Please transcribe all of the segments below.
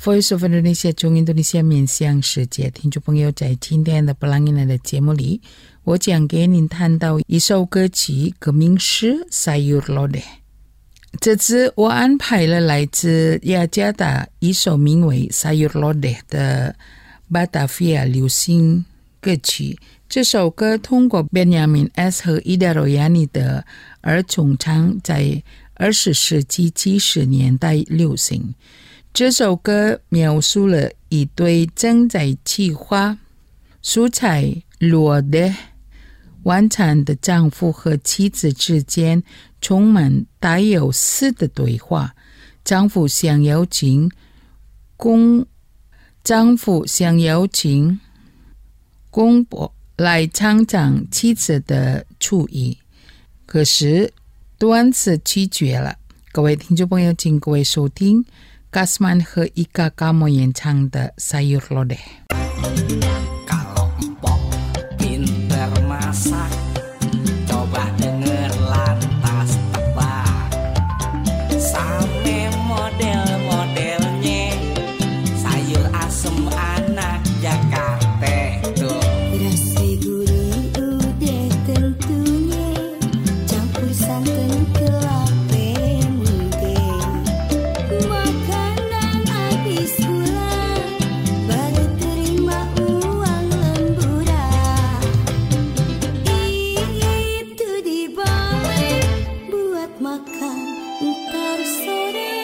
Voice of Indonesia 中印度尼西亚面向世界，听众朋友，在今天的布朗印的节目里，我将给您谈到一首歌曲，歌名是《Sayur Lodeh》。这次我安排了来自雅加达一首名为《Sayur Lodeh》的巴达菲亚流行歌曲。这首歌通过 Benjamin S 和 Ida Royani 的儿童唱，在20世纪70年代流行。这首歌描述了一对正在计划蔬菜落地晚餐的丈夫和妻子之间充满带有诗的对话。丈夫想邀请公婆来尝尝妻子的厨艺，可是端子拒绝了。各位听众朋友，请各位收听Kasman 和 Ika Kamo 演唱的 Sayur Lodeh。 Kalau empok pinter masak, coba denger lantas tebak. Same model-modelnya, sayur asem anak Jakarta tuh. Rasa gurih udah tentunya, campur santan kelapa muda. Makanan habis gula, baru terima uang lemburan. Itu dibalik buat makan ntar sore.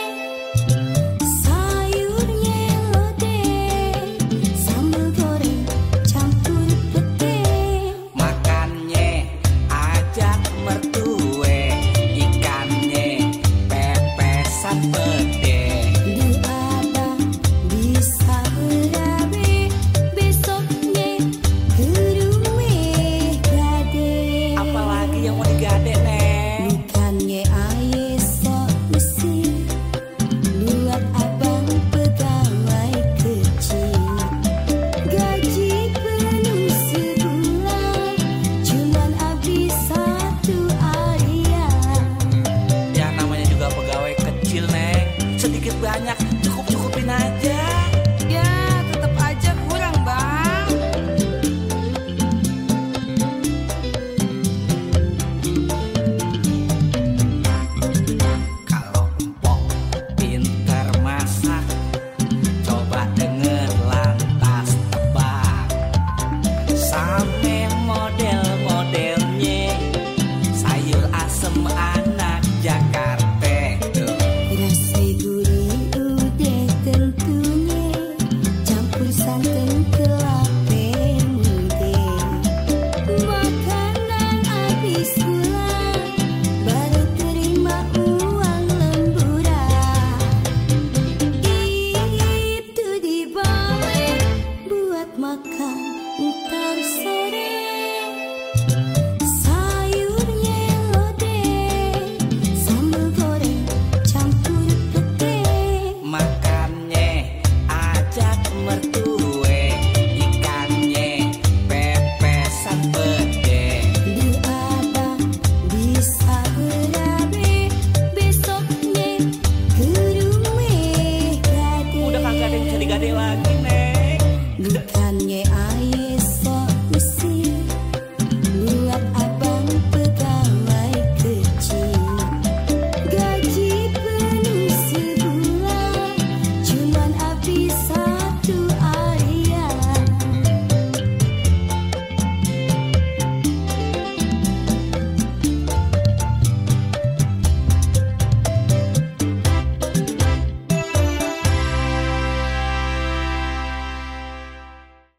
Sayurnya lodeh, sambal goreng campur pete. Makannya ajak mertue, ikannya pepesan pede. Du abang bisa berabe, besoknya ke rumah gade. Apalagi yang mau digade, Neng? Bukannya aye sok mesin, buat abang pegawai kecil. Gaji penuh sebulan, cuman habis satu harian. Ya namanya juga pegawai kecil, Neng. Sedikit banyak